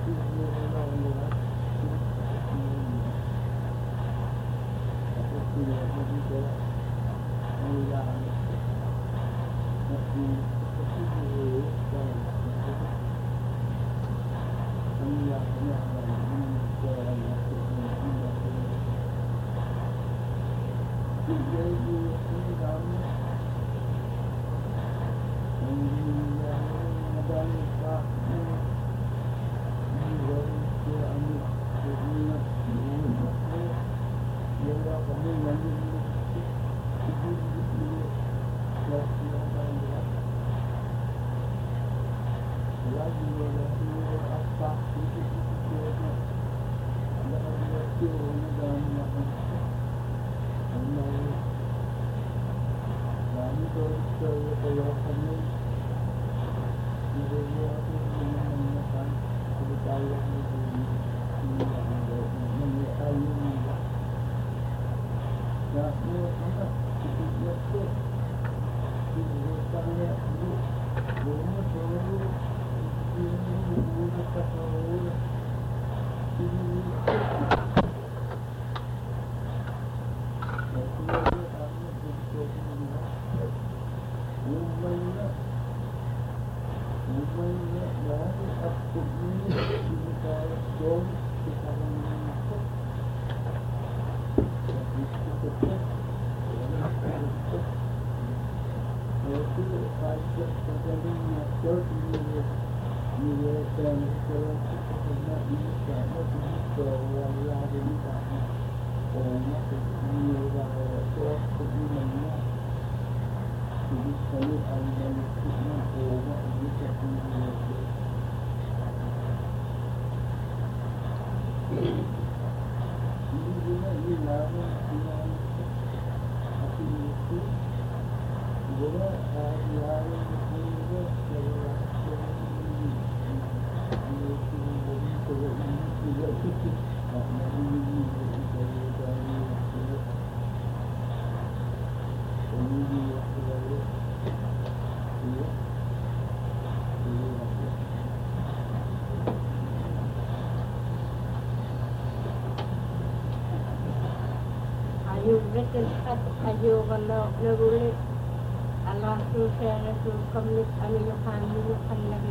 Ayuhalo nagulit Allah susah rasul kamlit amiyukan miyukan lagi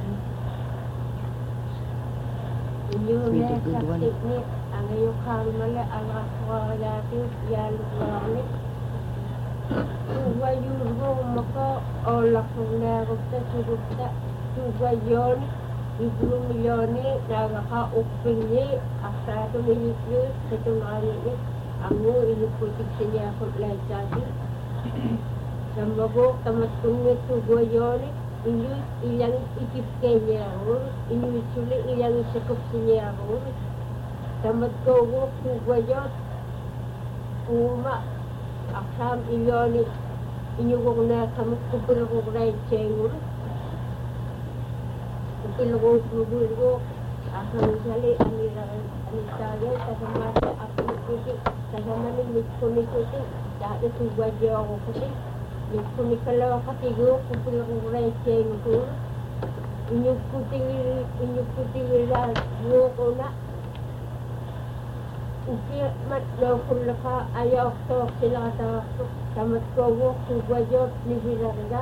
Inyuhnya sakit ni amiyukan mala Allah wajati yaluk walik Tuwayurgo maka Allah kunarukta surukta tuwayon Iblu milyoni nagaka upingi asado milikyo ketungali Amo inuputik sa niya ako lahat Samago kamatungit tugoyon ilang ikip kanya ako Inuisuli ilang isakop sa niya ako Samatkogo tugoyon Uma Aksam ilyoni Inyugong na kamot kupilagong rai chengur Kupilagong tugoyon Akan sali anitayo kasamasa ako ikuti Kasama ni Mitsunikuti, dahil suwadyo ako kasi Mitsunikalaw katigo, kupila kong recheng ko Inyukuti wala ko na Uki matlaw kula ka, ayaw to sila katawak to Tamat ko ko, suwadyo, nihilagda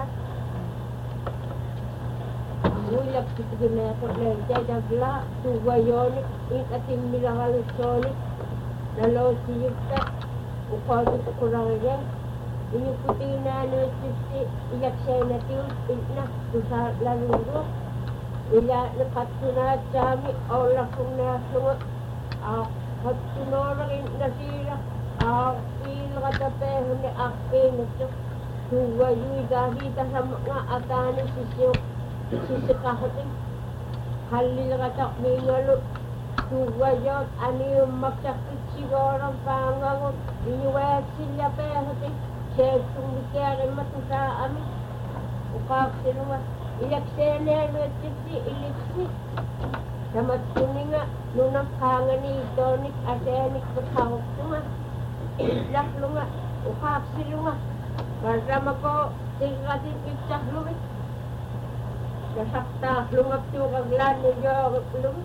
Mulak kitigimeto, lejay dagla, suwayonik, ikating milakalusonik Nalaw siyukta, ukawit kurangnya, ini putih na nutrisi, iyak siya na tiyo, na susah laludo, iya nakatuna kami, Allah kung nasunod, katunora na sila, pila katapehon ni akin ito, suwayoy dahita sa mga atani sisikahatin, halil katak mingalo, Tuwayot, ano yung magsakit siguro ang pangangot, iniwet sila pehote, siyetong bikere matusa amin. Ukak sinuwa, ilaksene ano titi iliksi. Samat kuni nga, nunang kangan ni tonik asenik patawag tunga. Laklo nga, ukak sinuwa, marama ko, tingkatin itsak lumit. nasaktahlungap tuukaglaan ni Jorglum.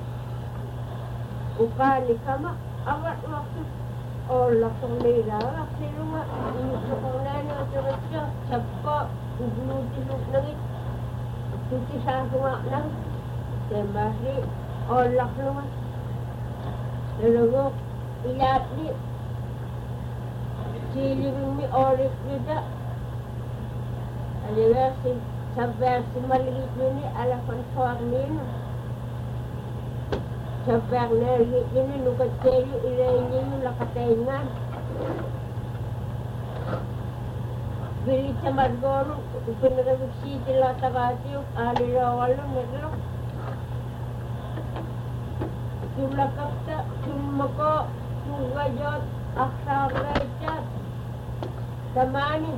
Ukani kama, awat waktu. Lakong nila, silunga, inisukong nani o turisyo, sabko, uglutiluk nangit. Tuti sa sunga nang, semasi, lak lunga. Nalungok, ilat ni, silibing mi orik nida. Aliwa, sabar si maligit ni alakon fornino. Sabar na yun nukat kayo ilayin nyo lakatayngan. Bilit sa Margoro, pinagabig city latabati yung alilawalo naglo. Sulakap ta, sumako, sugayot, aksarayat, tamani.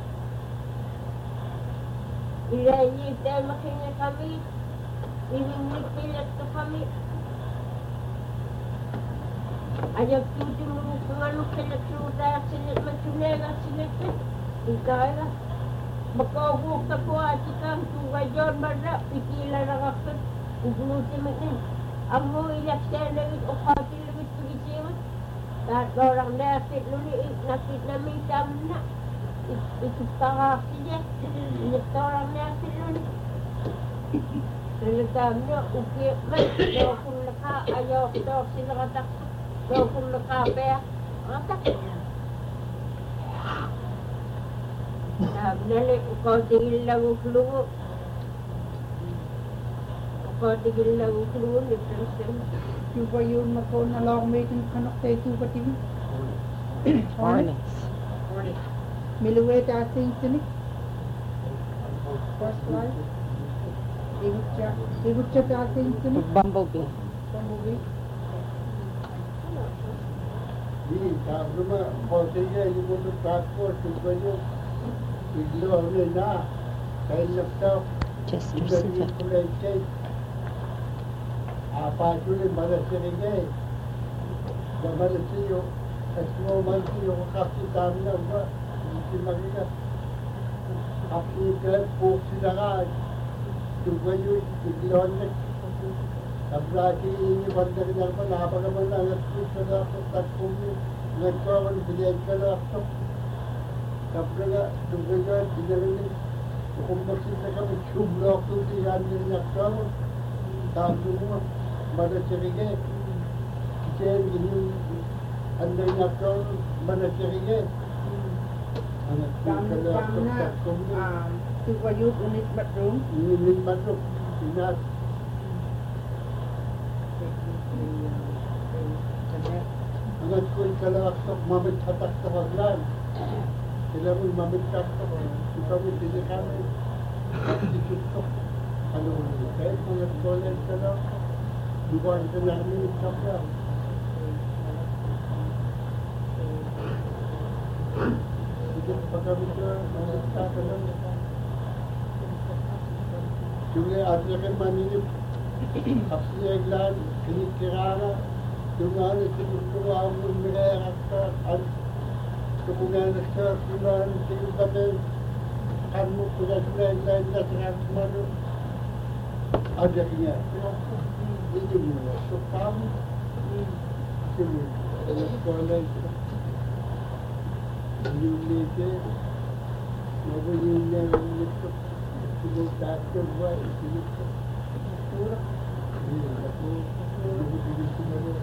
Ilayin nyo tayo makinig kami, ilimlik pilat to kami. Ajak tuti menganu kelet sudah selet macunela selet ikala makau ka ko atikang tugajon barra pikila rakak ugluti metin amo ilak sana it okati lebih tugisim tak orang nasib luni nasib nami tamna itu para saja ini orang nasib luni Talagamnya ukit mai do kun laka ayo do sinakatak do kun laka pe atak nali ko tigil lang uklungo ko tigil lang uklungo ni Kristen Cuba yun mako na lang may kanok tayo tuba tingin Hornets. Miluwe ta ating tinik first one Igut siya ta ating tinik Bumblebee. Bumblebee Hindi, sabi mo, konti niya, yung mga transport, tuba nyo, iglo ano na, kaya nagtaw, Chester iba City. yung kulay Apatuloy, malasirin niya eh. Malasirin yung, at sumamansi yung kapitami na ba, hindi makika. Kapitami, puksi na ka, tuba nyo, iglo na, Tablaki ini bandar yang mana apa mana yang sudah dapat takumi ngekawan beliau kalau aku tabraga juga tidak ini umursi mereka mencoba tu dia yang ngekawan tahu mana ceriga kita ini anda ngekawan mana ceriga anak kalau aku takumi Cuba yun unit bedroom ini masuk ingat Angat ko ikalaksak mamit hatak sa haglan. Sila mo mamit kaksak. Ikaw mo hindi kami. Dikit ko. Ano ko nila? Kahit mga toilet ka lang. Iwan ka namin yung kapya. Dikit pa kami ka. Mamit ka lang. Sige, at yakin maninip. Kapsi eglan. Kinikirana. Tungan siguro ang mga at tungan sa tungan siguro kamu sudah lain dah transfer ada niya ini mula so kamu sini sekolah unite nobo unite itu sudah tak buat itu pura ini aku ini semua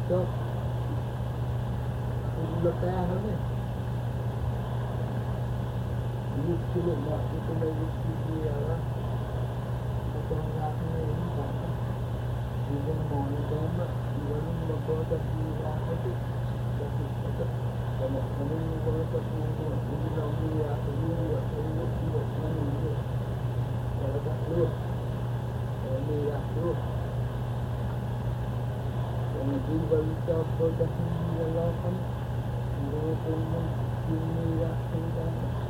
Ito. Ulo kaya kami. Gusto mo ba? Ito na yung sisiyara. Ito ang akin na yun. Hindi mo na dama. Iwan mo magkota siya kasi. Kasi ito. Kama kami yung mga patuto. Hindi na umiya. Umiya. Umiya. Umiya. Kaya tatlo. Umiya. Umiya. Hindi balita po kasi nilalakan. Hindi po mo siniyakin ka.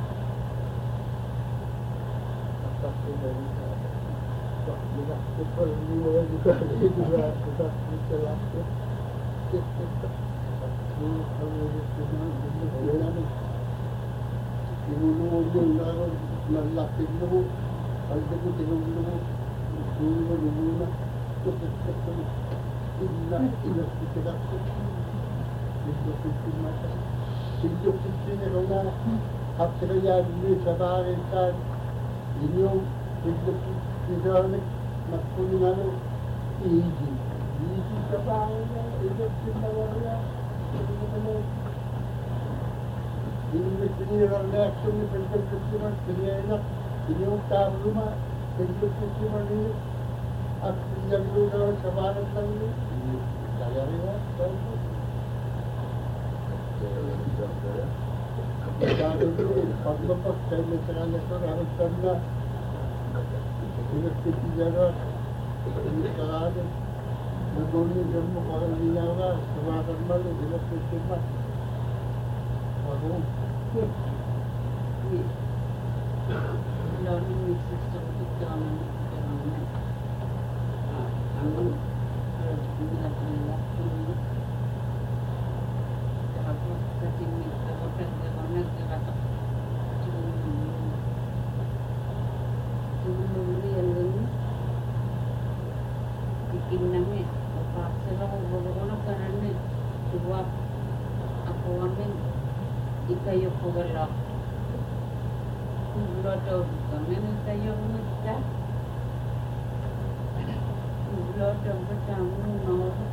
Atak ko balita. Binakti pa rin mga juga. Ito na ako sa lakit. Ang ulit ko na. Hindi namin. Tinulungan yun na ako. Nalakit na mo. Alda ko tinulungan mo. Tinulungan mo na. Illa ilastikiraku Sindok-sindok Sindok-sindok Hatrayan ni sabarin kan inyong Sindok-sindok Magpuningano Iji sabarin na Sindok-sindok Sindok-sindok reaksyon ni Sindok-sindok Sindok-sindok inyong taruma Sindok-sindok ini at yang lugar sa barat lang yun. Kaya rin ha? Kaya rin, paglapag kayo na sa kanya sa rarasan na pinagpipigara, pinagkakanin, nagunin mo kakalinawa, sumakan malo, pinagpipigara. Ako. Lalo yung gusto ko ito ang nilap-nilap ini tapos kasi kapag nagkakatak tumulong yan lang bikin namin papasal ako bago ko nagkaroon diba ako amin ikayo ko wala ulo daw kami ikayo magda lo trong cái trang nó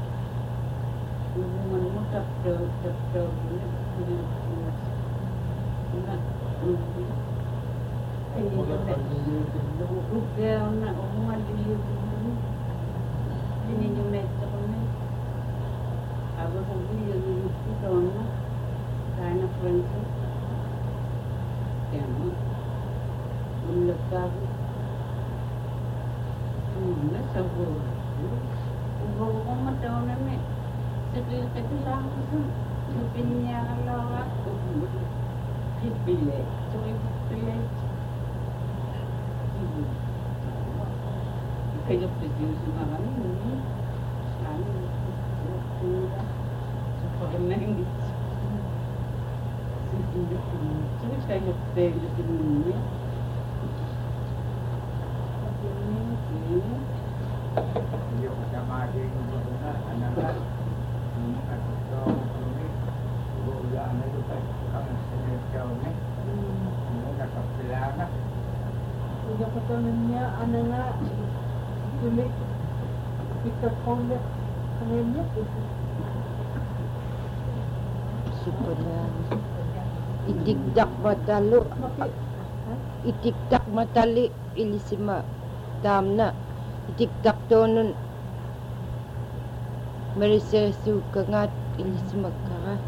mình muốn tập được những lúc kêu là ông ăn đi ini như mẹ cho con ấy aku không biết gì cái đó nó cái nó quen thôi kèm mình lực cao nó sâu vừa vô có mất đâu nữa mẹ jadi itu lang sepinya kalau aku dipilih cuma pilih ibu kayak begitu semua kan ini waktu seperti neng jadi kayak begitu ini Yo sama di rumah anak-anak atau ini bulan itu kamu sendiri jauh ni, nak kepilangan. Udah ketemunya anak kulit kita kondak kerennya itu. Sukunan. Itigdak matalo. Itigdak matali ilisima. Damna. Itigdak tonon. Marisesu kangat ilisima kara.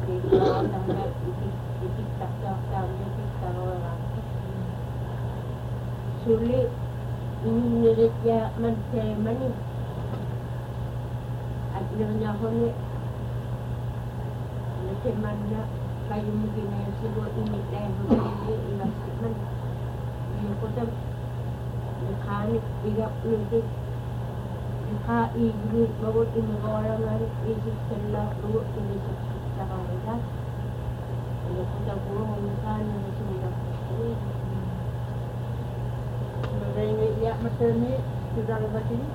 Suli, inirit niya man mani. At niya ko ni, nasiman na, kayo mo ginayasigo, init na yung ilasiman. Yung ko sa mekanik, bigap nito. Naka-iglit, bawat imugawala nga rin, isip sa laro, inisip sa kanila. Ano ko sa puro, mekanik na sumulak ko. Ya maternity sudah lepas ini.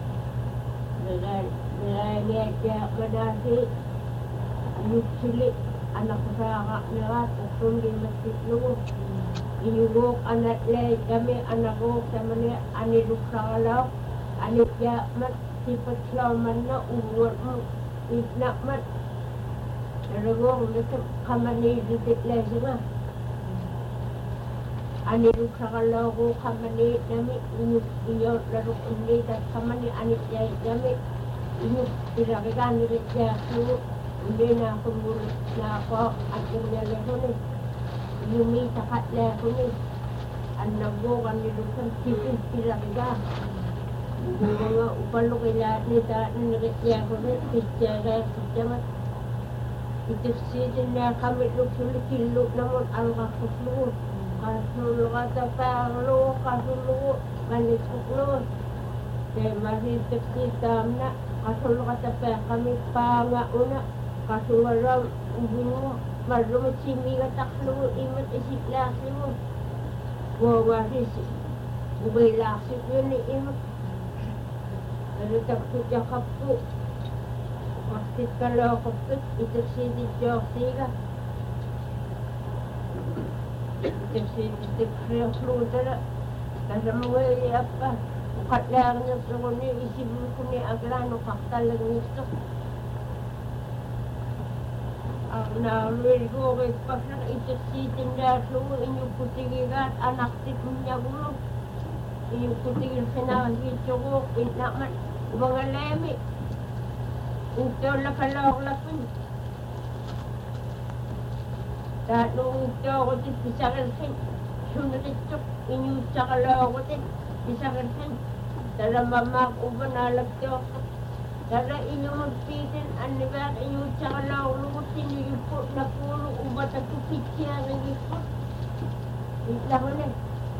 Nilagay siya madasi, yung sili, anak ko sa kakaknirat, ukong din masitlo. Inugok anak lay kami, anak ko sa mani, aniluk sa kalaw, anik siya mat, sipat siya man na, uwat mo, itnak mat. Naragok, nasa kamani, ditit lay siya. Aniluk sa kalaw ko kamani nami inyok larok ulit at kamani anit jay nami inyok tirakigan nilit jay ko hindi na ako mulit na ako at yung nalaro ni yumi takat laro ni ang nagbukan nilusan sipin tirakigan yung mga upalo kailan ni daan nilit jay ko ni pityaga pityamat itifsidin na kami luksulit kilok naman ang kakusluot Kasulu kata perlu, kasulu manisuklo. Kaya maritik kita na, kasulu kata per kami pangauna. Kasuwaram, ubungo, marumit simi kataklo, imat isip lasi mo. Wawaris, ubay lasi yun imat. Pero takot yakap po. Kastit kalau kapit, itik sidit jok sila. Kasi kaya flutera kasi mga apa ukat lang niya sa kuni isipin ko ni aglano kaktalag nito ang naluwi ko kay pag nakitasitin niya so inyong putigigat anak tipin niya gulo inyong putigil sinahito ko inaman mga lemi ito lakalawak-lapin dahil nung ito ako din, pisakilsin. Sunod ito, inyusakalaw ako din, pisakilsin. Dala mamak uba nalagto ako. Dala inyong magpitin, anibar, inyusakalaw ako, siniyupo na pulo uba tatupit siya ng ipo. Ito ko na.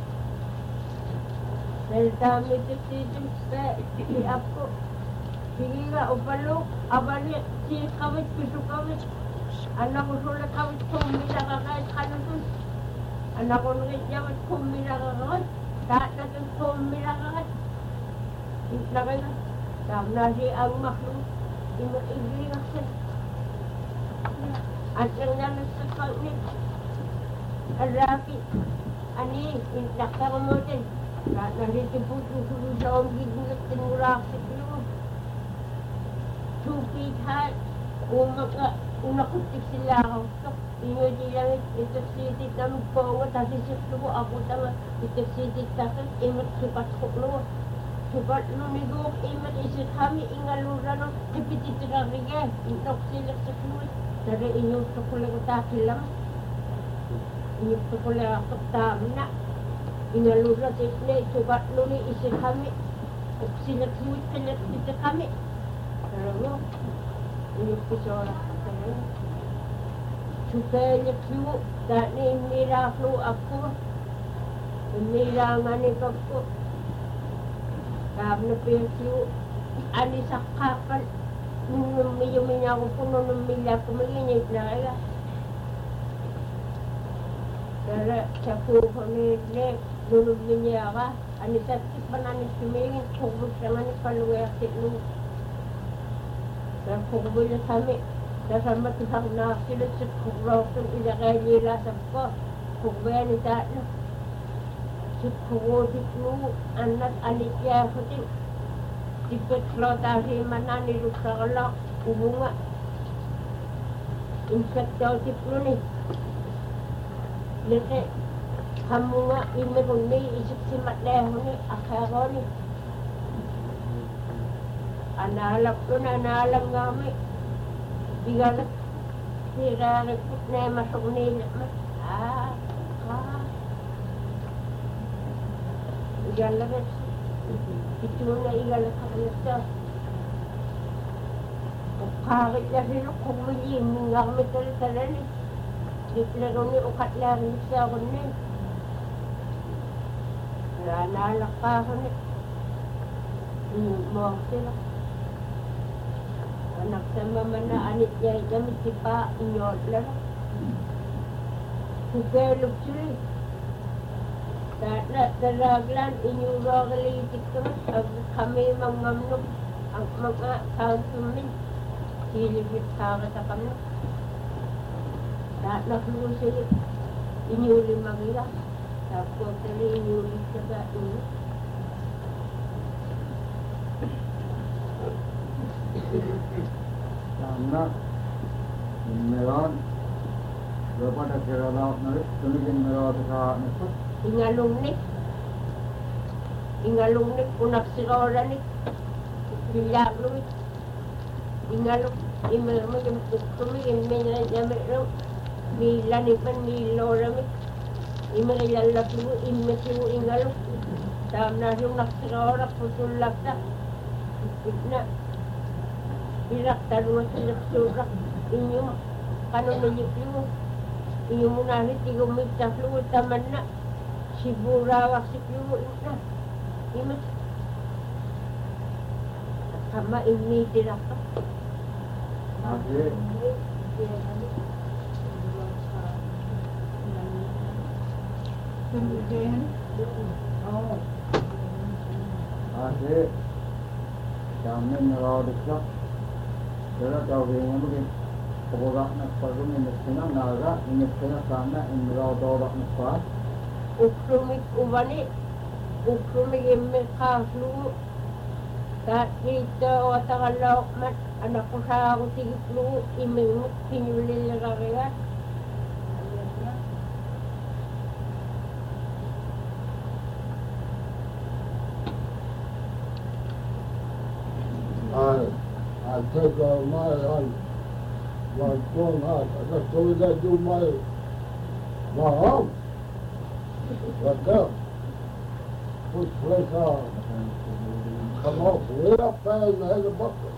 Dahil dami titin, siap ko. Sige nga, upalo, abali, si kawit, piso kawit. Anak ko sulit kawit kumila ka kahit kanun. Anak ko nulit yawit kumila ka kahit. Lahat na kang kumila ka kahit. Itla ka na. Tama na si ang maklo. Ibig ka siya. At yung nanas sa kawit. Alaki. Ani, itla ka mo din. Lahat na rito po susunod sa ombig na tinuraksik mo. Supit hat. Una kutik sila ako. Inyo lang itaksitit na magpawa. Tasi sito ko ako tama. Itaksitit takas. Imat supat ko lo. Supat lo nigok. Imat isit kami. Ingalura no. Ipitit na riga. Intok sila sa kluit. Dari inyo tukula ko takilam. Inyo tukula ko tamna. Ingalura tisne. Supat lo ni isit kami. Sila kluit sila kita kami. Pero mo. Inyo pisora. Supaya kiyo, dahil miraklo ako, mirangan ako. Dahil na kiyo, ani sa kapal, nung yumin ako po, nung mila ko, malinit na kaya. Dahil sa puho nila, nung niya ka, ani sa tipan, ani sumingin, kubos naman ni paluwersit nung. Dahil kubos na kami. Dasar matihang na sila sa kuraw kung ilagay nila sa ko. Kung ba ni dati. Sa kurodit mo, anak alikya ko din. Tipit lo dahil mananilog sa kalak. Ubunga. Insect daw tiplo ni. Lete. Kamu nga imeron ni isip si matleho ni. Akaro ni. Analap ko na, analam nga may. Bigalat, Siraarikut ne masuk niille. Igalla ves. Ituna igalla kaklista. Ukkarit ja sinu kumiliin mingarmitali talali. Dipleroni ukatlarin sa kunni. Naalakkaahoni. Mau sila. Anak sama mana anit ya jam tipa inyot lah. Kukeluk sili. Tak teraglan inyurah kelitik terus. Kami mengamnuk mga kauntumin. Silibit kara sa kami. Tak nakulu sili. Inyuli magila. Tapos sili inyuli sa ini. Karena meron berapa kira laut narik, tulisin meron dekat nafas. Ingalung nik unak sirora nik bilak lu ingalung imel mo yung tukumi imel jamel lu bilan ipan milora mi imel ilalak lu imel siu ingalung tamna yung naksirora putulak ta na irak talungan silak surak inyong kanon nilip lu inyong munahit igong mitaf lu taman na Sibura wasip yung na. Imas. Sama ini tidak. Asyik. Asyik. Kami merawat dekat. Jadi kalau yang mungkin orang nak perlu menyesal naga, menyesal sana, merawat orang nak. Ukrumik ubani, ukrumik imil kaflu, tak kita otak mat anak ko sa ako tigiplu imil pinulil kaya. I take my phone out. I just told I do my home. But there, put place on, come off way up there in the head of bucket.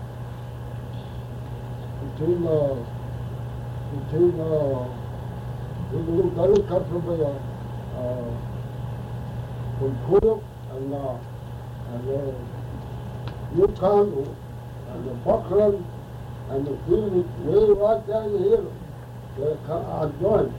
Between the little gully cut from the from Kuduk and the Yukon and the Buckland and the field is way right down here. I joined.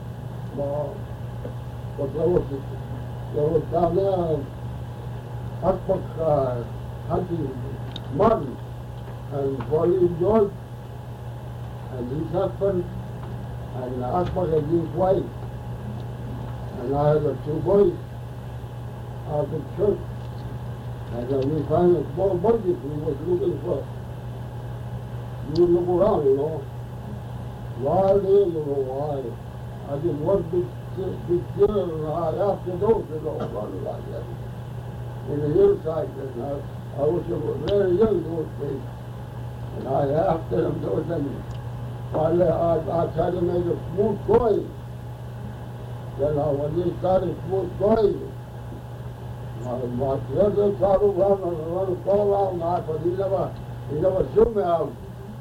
But there was down there Hotbuck hunting Martin and Pauline George and his husband and Hotbuck and his wife. And I had the two boys out of church. And we found a small budget we was looking for. You look around, you know. Why there, you know, why? I did one big deer and I after those, you know, running like that. In the hillside, and I was very young those days. And I after them those and finally I tried to make a smooth going. Then when they started smooth going, my brother tried to run and fall around, but he never shoot me out.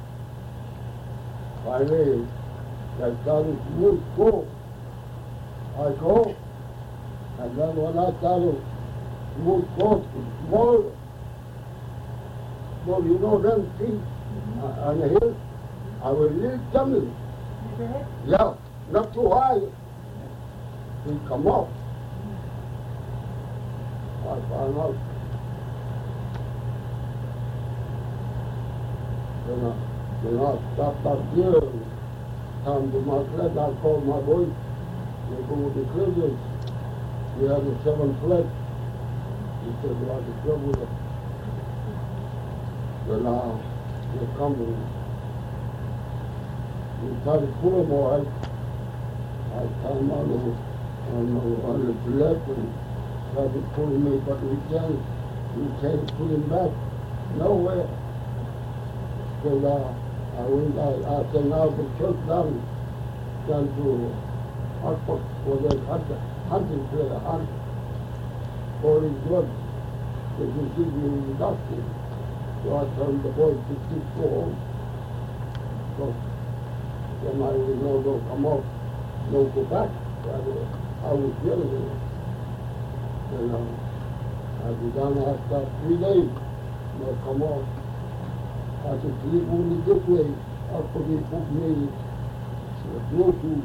Finally, I started smooth go. I go, and then when I started smooth go, small, so you know them things on the hill, I was really jumping. Yeah, not too high. He come up. I found out. Then I stopped up here, come to my sled, I called my boys, they go with the critters. We had a 7 sled. He said, we had to go with it. Then they come and we tried to pull them all right. I climbed on the sled and tried to pull him, but we can't pull him back nowhere. So I said, now the church down can do output for the hunting player hunt for his blood. They can give you nothing. So I told the boys to keep go home. So then I didn't know they'll come up, they'll go back. I was dealing with it. And I was down after 3 days. They'll come off. I said, sleep only this way. After they put me Bluetooth,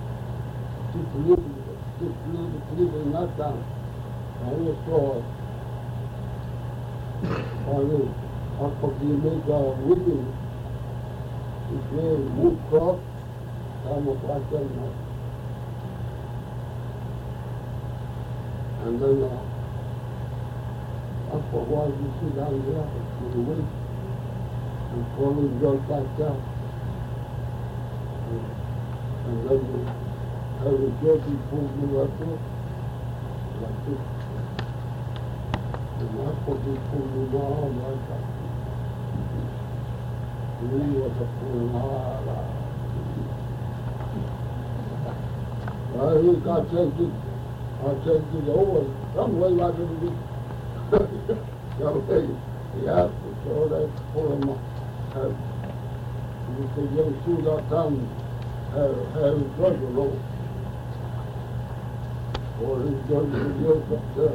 sleeping not down. I was so after they make a whipping, he play move cross, I'm a black now. And then after a while you see down there with the weight and falling goes back down. And then I was joking, pulled me like this. And that's what they pulled me down like that. He was a fool. He got taken over some way like it would be. So he asked me, so they pull him up. He said, you see that down. Have drug alone. Or he's going to be up there.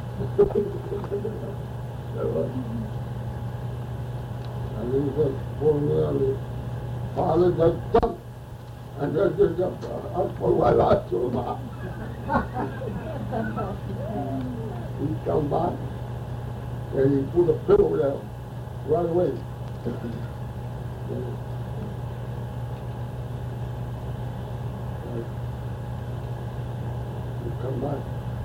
And he said, pull me on the father that dump. And then just up for my life to him. He come back and he put a pillow there right away. Come back.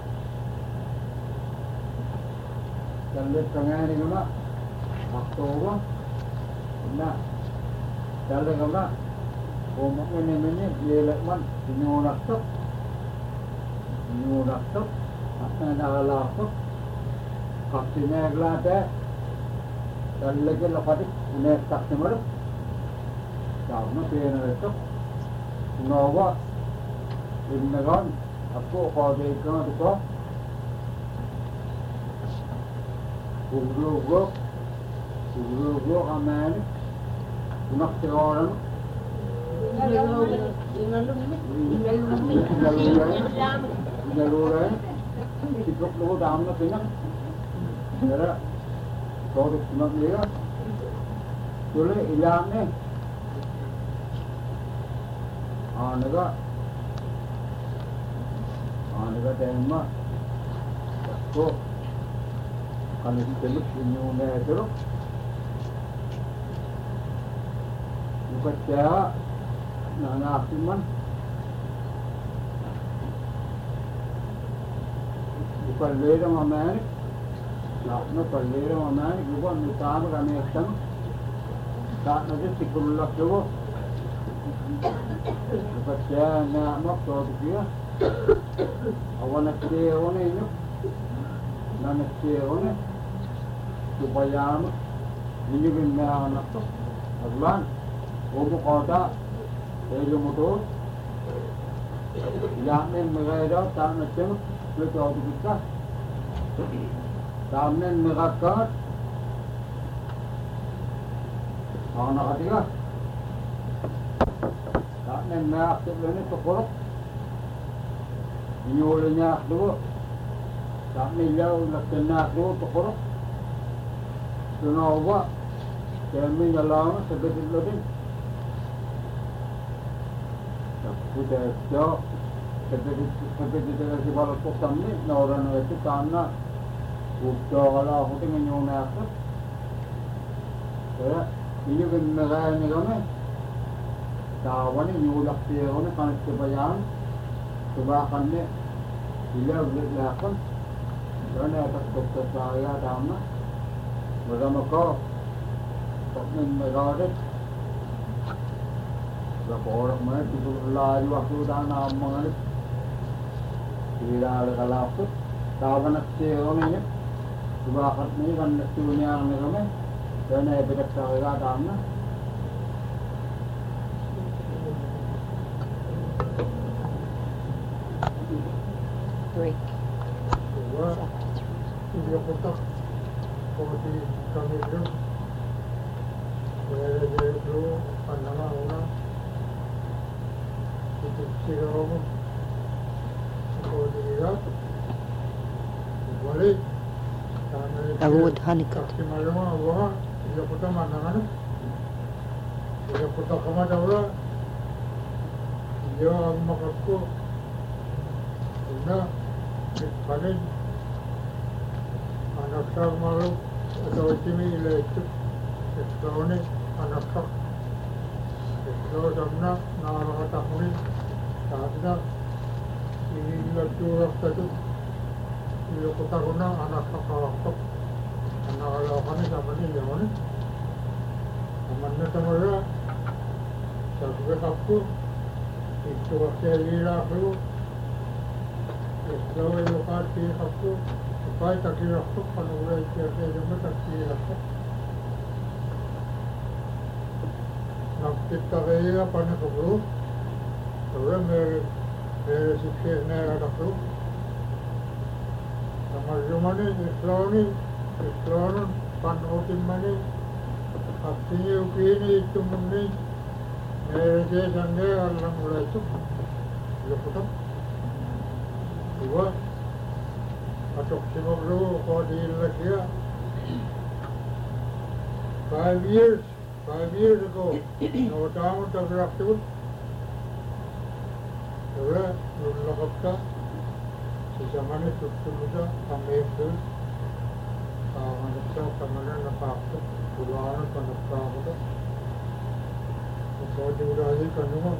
Dalit kangani kama, October, na, dalit kama, kumak ini yeletman, nyuraktuk, asna nagalaktuk, kapsine glate, dalit ke lapati, unek taksimar, sama peneretuk, nawa, innagan. आपको और देखना तो Ugro amen naktiran inaluran sikap lo dam na pinang dara todo sunat liya tole ilam ne anaga tema ko kami teluk inyune terus buka nana akiman buka lera mamani no palera mamani buka nutab kami ekam saat nanti sikulak jo buka na mak to dia awan nagsiyawan inyo na nagsiyawan supaya ninyo ginmahanak to aglan umo kota elo mo to yamin magayadaw tam na siya ito ako kita tamnen magakat ako nakatiga tamnen magakit lang ito kurok Inyulinya dulu, tak milau nak kena dulu pokok. Kenapa? Kami jalan sebesar lebih. Sudah jauh, sebesar si balas pokok ni, orang itu tanah, udah kalau aku tengok nyuruh aku. Ya, ini kan negara ni kami. Tahu ni nyuruh dia ni kan sebayang. Subakan ni, bila berlaku, kerana atas doktor saya dama, bersama kau, takkan merada. Berapa orang mana tu laju waktu dah nama mengalir, tidak ada kalaput, tahu nak siapa ni, subakan ni kan tujuannya ni kami, kerana bedak saya dama. break. Coba It's after 3. dia kotak di kami dulu. Dari dulu pandangan orang itu sihromo. Kemudian balik. Agud Honeycutt. Kasi malama wah dia kotak pandangan. Dia kotak kama jawla. Dia makapku. Ina balik anak sak malu atau cimi itu sekarang anak sak sekarang jamna nara tahun saatnya ini lagi waktu itu ini kota guna anak sak waktu anak lawan ini zaman ini zaman amannya temera sampai aku itu waktu lila aku sekarang itu kaki aku supaya tak kira aku kalau orang itu cuma tak kira aku nak kita kaya apa nak aku orang sukses ni ada aku sama zaman ni Islam panutin mana akhirnya ukini itu mungkin mereka sendiri orang mulai itu lepas dua atau semua kau di Indonesia 5 years ago no down to the afterwood the lokapta si zaman itu sudah kami itu manusia kemana napakto bulan panapakto kau diurasi kanuma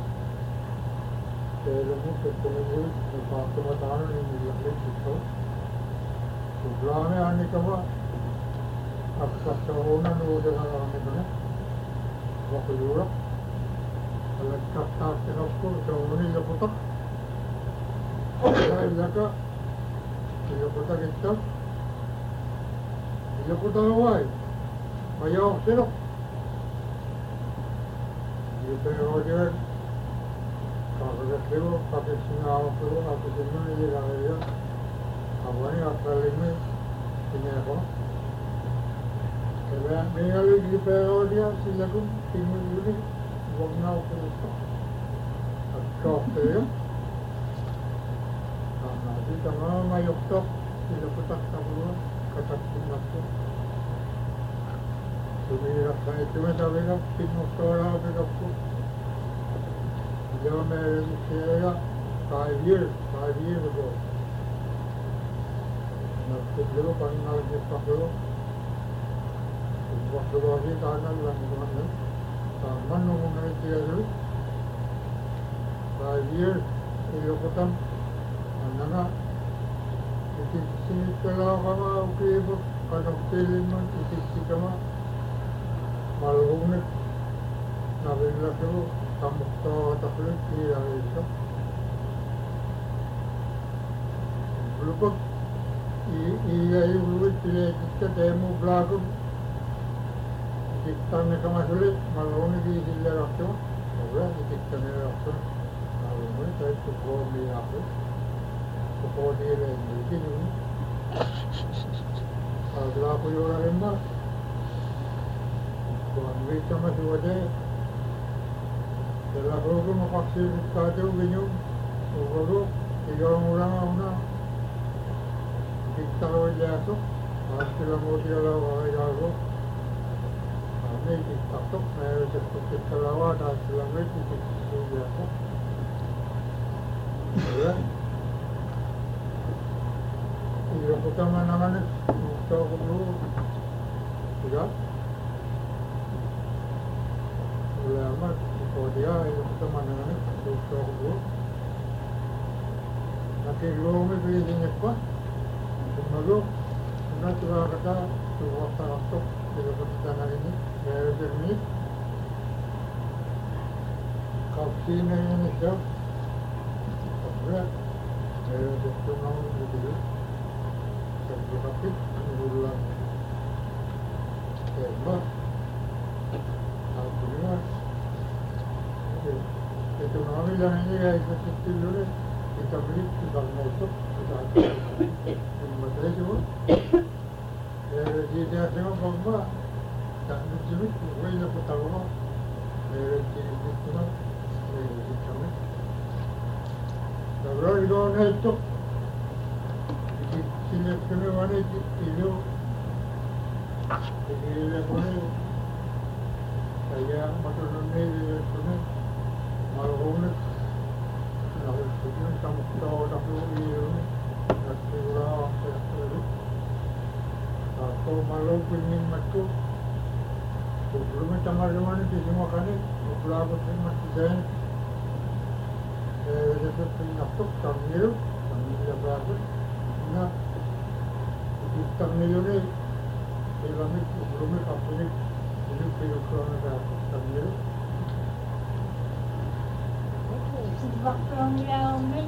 Telemu ketemu napakto mataran ini lagi itu bulan ini kama aksa tahun udah ini kan waktu dulu kalau kata kenapa tahun ini lepas saya jaga lepas kita lepas awal bayar sih itu orang kalau kita pakai sinau kalau aku semua ini lagi awalnya apa ini apa Kalau mengalir di periode silakan tinggal dulu, bukan apa Agak saya, nanti tengah mayok top silakan tak tahu kata tinggal tu. Sumira saya cuma tahu kan tinggal seorang berapa. Jauh mereka saya 5 years ago. Nanti dulu panggil kita dulu. Waktu lagi tanah lagi mana, taman umumnya dia dulu. 5 years, itu kita, mana itu sih kalau kamu oke bu, kalau film itu sih kamu malu nih, nabi lagi bu, kamu tahu tak boleh dia itu. Belum, iya belum kita demo belakang. Kita ni kama sulit, malu ni di sini rakto, orang kita ni rakto, malu ni saya tu bawa ni aku, tu bawa dia ni ni. Kalau aku orang lembah, tuan kita masih ada. Kalau aku makasih kita tu bingung, aku 3 orang mana, kita orang tu, asal mau dia lawan aku. Ini ditakut, saya seperti kelawar dan selama itu biasa. Ya, ia kita mana-mana tahu dulu, tidak. Lama, kalau dia ia kita mana-mana tahu dulu. Nanti lu mesti ini apa? Lalu, nanti kata tuh waktu kita berbicara ini. Saya berni, kafe ni siapa? Apa? Saya doktor nama itu. Saya kafe, bulan. Apa? Apa ni? Itu nama yang ini ya itu dulu kita beli di Bangladesh. itu sini sini mana itu ini mana saya macam ni sini malu ni lalu sini kamu tahu tapi ini nanti orang aku malu pingin macam sebelum macam mana di semua kan ni pulau pun macam saya jadi penyatuk tamil yang berapa na tamil ni ilmu sebelum apa ni ini penyakuan ada tamil waktu yang ni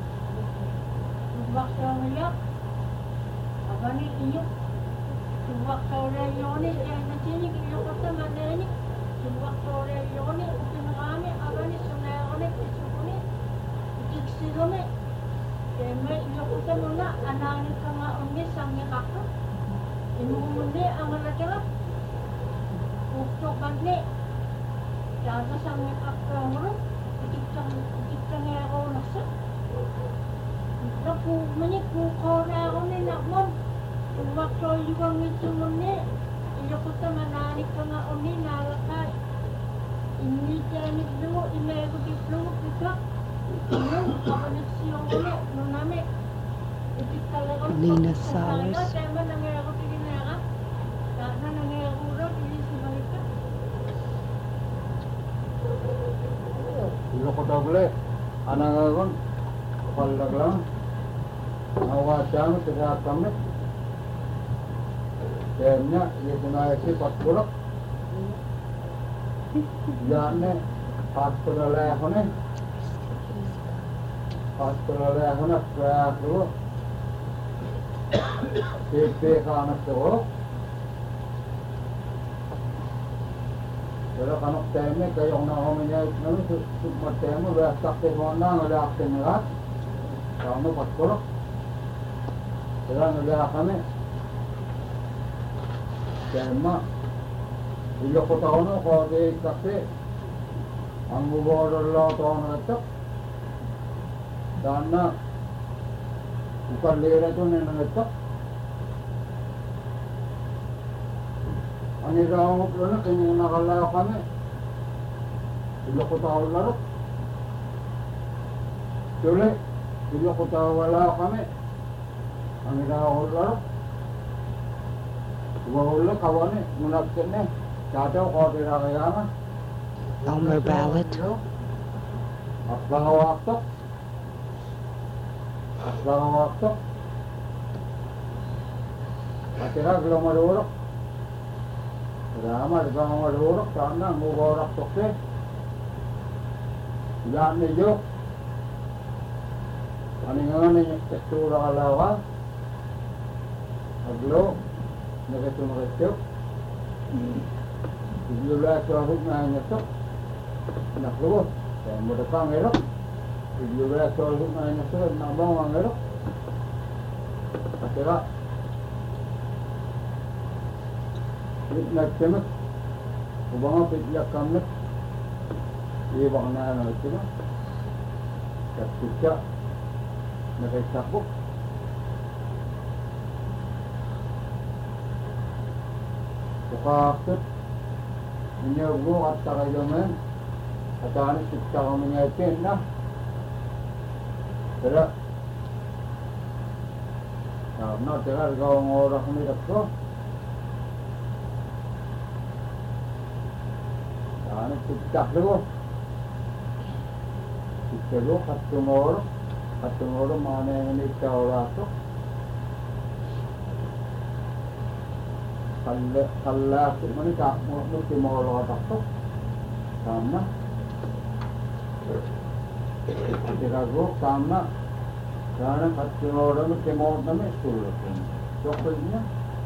waktu yang apa ni iyo waktu yang ni yang nanti ni kita kata mana ni waktu yang ni kita kami apa ni sebenarnya ni ni iksilome keme iyo kita mana anak ni kama oni sangnya kakak ini mungkin angkat aja untuk bagi jangan sangnya kakak orang kita ngero nasa naku maniku kora oni nakmon waktu juga ngitu mune iyo kita mana ni kama oni nalakai ini jadi dulu ini aku di dulu kita Lina Sowers. Ilo ko daw boleh anak kon palag lang awat jam tidak kami jamnya ini punai si patulak janne patulak hone hospital hona dulu TP kanak dulu kalau kanak teme kayak orang namanya itu cuma teme beras tak mana ada aksen lah kamu patulak kalau ada kami teme dia kota ono kalau di kafe anggu border lah tahun itu dana bukan lera tu nenek itu, ani ramu pelana kenyang nak kalau kami, bila kota awal Jule, bila kota awal kami, ani ramu awal, awal kawan ni munafik ni, jatuh kau tidak kaya Elmer Ballot. apa waktu? Asal waktu, akhirnya belum ada orang. Lama belum ada orang, karena mau orang tokse, jangan nijuk. Aningan ni tekstur awal, aglo, negatif. Bila suatu nanya tu, nak keluar, saya muda panggil. Video belas soal nanya soal nak bang angelo, akhirnya nak cemat, ubah pijak kami, ini bang nana itu lah, ketika nak sabuk, buka ini gua kata kajian, kata ni kita kami nyatain lah. Tidak, karena tidak kau orang ni tak karena tidak dulu, kita dulu satu orang mana yang ni kau rasa, kalau mana tak mesti mau orang tak tu, sama. Tidak gua sama, karena satu orang itu mau nama suruh, coklatnya,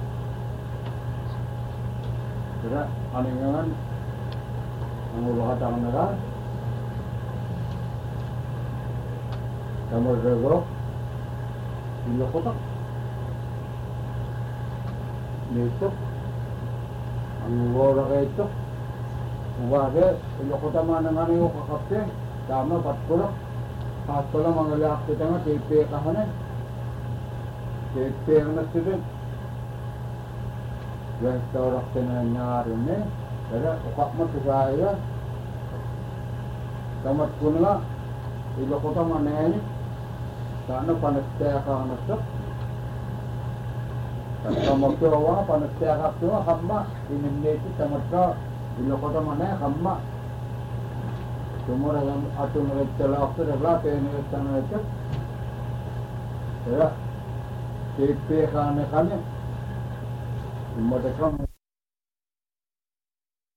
tidak aningan, anggur kata negara, kamu bergurau, bila kota, besok, anggur itu, wah dia bila kota mana mana yang kakaknya. Sama 40 Haattola mangalyaaqti tanga teeppee qahane teeppee kanastiden restauraktena nyaarine era uqaqma tusaaya tamat kunla ilokota maneeni taana panetteaqaanassa tamattowa panetteaqaqtuma qamma inimneeti tamattaa ilokota manee qamma tumura yang atun recala waktu adalah penuh tanah itu, ya, TP kane, mereka